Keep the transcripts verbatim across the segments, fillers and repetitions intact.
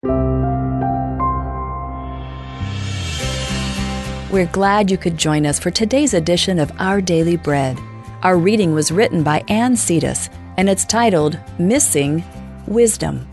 We're glad you could join us for today's edition of Our Daily Bread. Our reading was written by Ann Cetus, and it's titled, Missing Wisdom.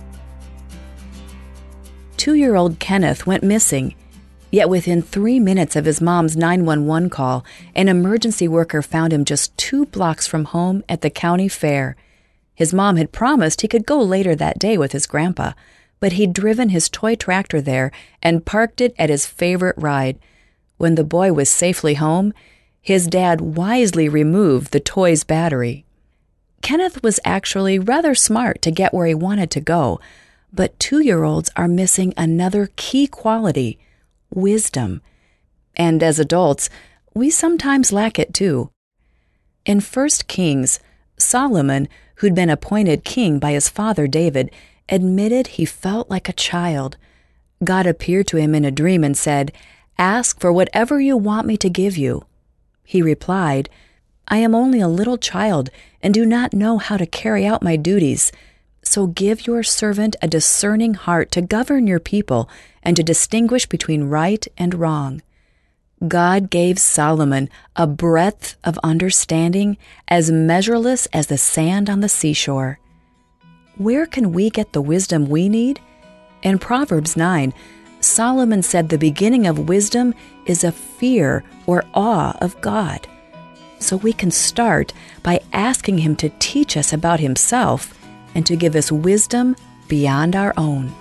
Two-year-old Kenneth went missing, yet within three minutes of his mom's nine one one call, an emergency worker found him just two blocks from home at the county fair. His mom had promised he could go later that day with his grandpa, but he'd driven his toy tractor there and parked it at his favorite ride. When the boy was safely home, his dad wisely removed the toy's battery. Kenneth was actually rather smart to get where he wanted to go, but two-year-olds are missing another key quality, wisdom. And as adults, we sometimes lack it too. In First Kings, Solomon, who'd been appointed king by his father David, admitted he felt like a child. God appeared to him in a dream and said, "Ask for whatever you want me to give you." He replied, "I am only a little child and do not know how to carry out my duties. So give your servant a discerning heart to govern your people and to distinguish between right and wrong." God gave Solomon a breadth of understanding as measureless as the sand on the seashore. Where can we get the wisdom we need? In Proverbs nine, Solomon said the beginning of wisdom is a fear or awe of God. So we can start by asking Him to teach us about Himself and to give us wisdom beyond our own.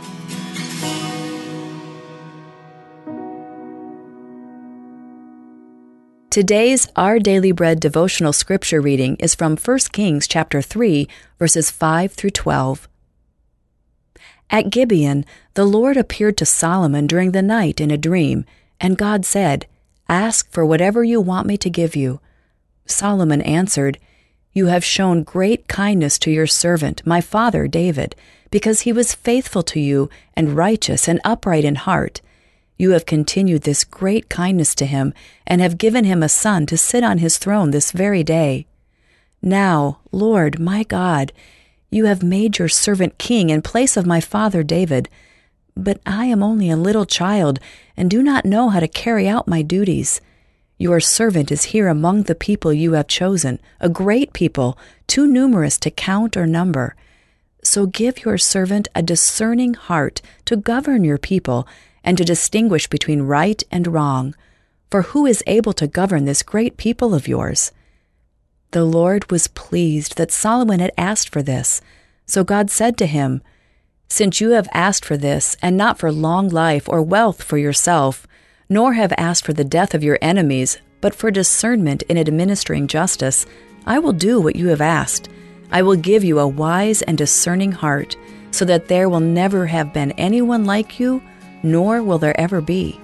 Today's Our Daily Bread devotional scripture reading is from First Kings chapter three, verses five through twelve. At Gibeon, the Lord appeared to Solomon during the night in a dream, and God said, "Ask for whatever you want me to give you." Solomon answered, "You have shown great kindness to your servant, my father David, because he was faithful to you and righteous and upright in heart. You have continued this great kindness to him and have given him a son to sit on his throne this very day. Now, Lord, my God, you have made your servant king in place of my father David, but I am only a little child and do not know how to carry out my duties. Your servant is here among the people you have chosen, a great people, too numerous to count or number. So give your servant a discerning heart to govern your people and to distinguish between right and wrong. For who is able to govern this great people of yours?" The Lord was pleased that Solomon had asked for this. So God said to him, "Since you have asked for this, and not for long life or wealth for yourself, nor have asked for the death of your enemies, but for discernment in administering justice, I will do what you have asked. I will give you a wise and discerning heart, so that there will never have been anyone like you, nor will there ever be."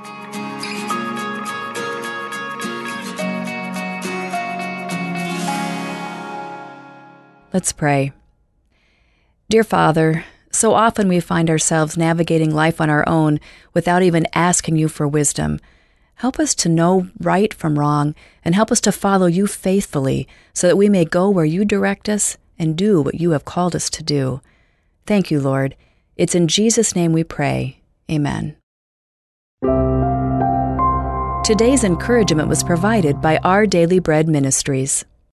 Let's pray. Dear Father, so often we find ourselves navigating life on our own without even asking you for wisdom. Help us to know right from wrong, and help us to follow you faithfully so that we may go where you direct us and do what you have called us to do. Thank you, Lord. It's in Jesus' name we pray. Amen. Today's encouragement was provided by Our Daily Bread Ministries.